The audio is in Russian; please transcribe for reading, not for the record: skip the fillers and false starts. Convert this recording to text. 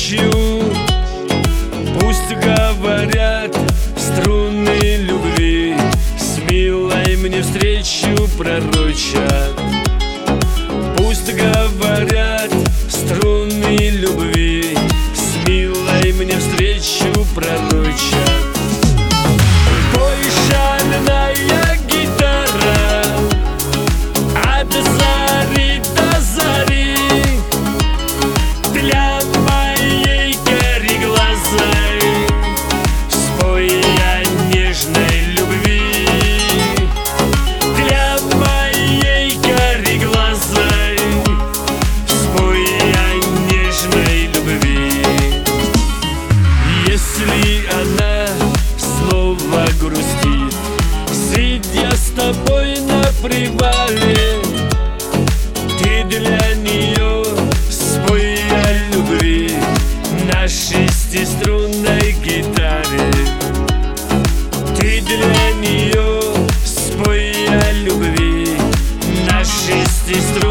встречу. Пусть говорят струны любви, с милой мне встречу пророчат. Пусть говорят струны любви, с милой мне встречу пророчат. Пой, шальная гитара, от зари до зари, для моей кореглазой спой о нежной любви. Для моей кореглазой спой о нежной любви. Если она снова грустит, сидя с тобой на привале, ты для нее спой о любви на шестиструнной гитаре. Ты для нее спой о любви на шестиструнной